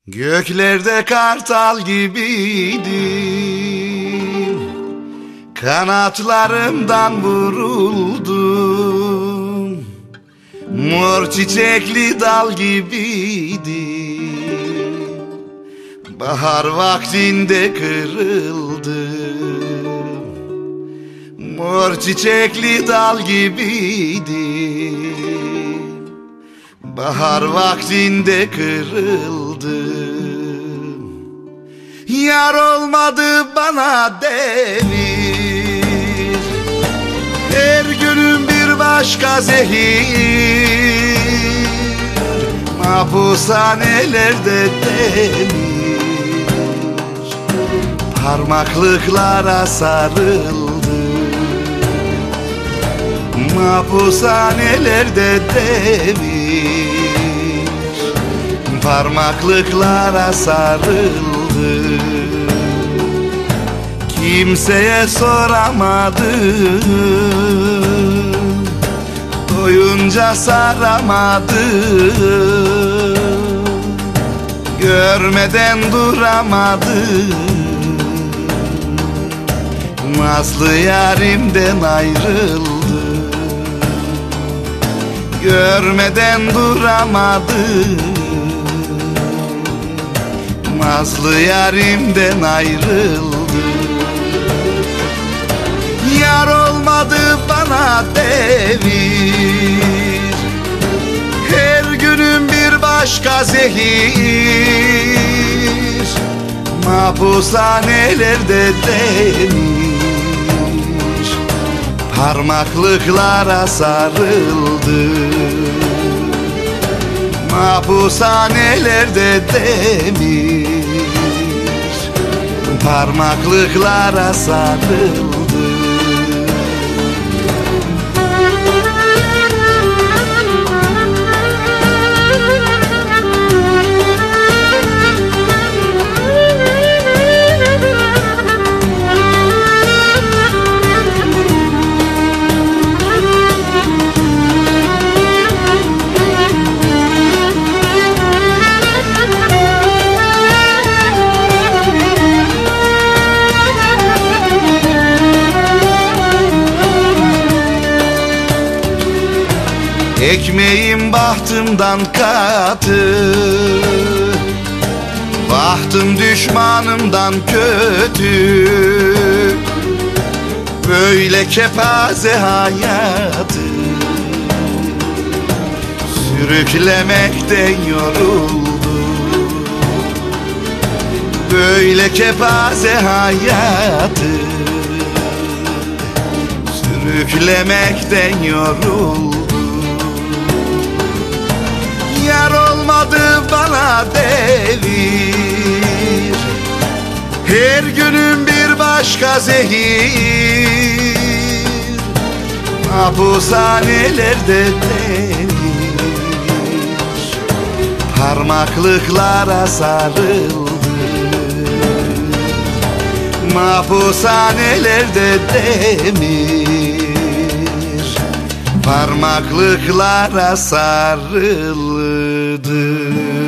Göklerde kartal gibiydim, kanatlarımdan vuruldum. Mor çiçekli dal gibiydim, bahar vaktinde kırıldım. Mor çiçekli dal gibiydim, bahar vaktinde kırıldım. Yar olmadı bana devir, her günüm bir başka zehir. Mahpushanelerde demir, parmaklıklara sarıldım. Mahpushanelerde demir, parmaklıklara sarıldım. Kimseye soramadım, doyunca saramadım. Görmeden duramadım, nazlı yarimden ayrıldım. Görmeden duramadım, nazlı yarimden ayrıldım. Yar olmadı bana devir, her günüm bir başka zehir. Mahpushanelerde demir, parmaklıklara sarıldım. Mahpushanelerde demir, parmaklıklara sarıldım. Ekmeğim bahtımdan katı, bahtım düşmanımdan kötü. Böyle kepaze hayatı sürüklemekten yoruldum. Böyle kepaze hayatı sürüklemekten yoruldum. Yar olmadı bana devir, her günüm bir başka zehir. Mahpushanelerde demir, parmaklıklara sarıldım. Mahpushanelerde demir, parmaklıklara sarıldım.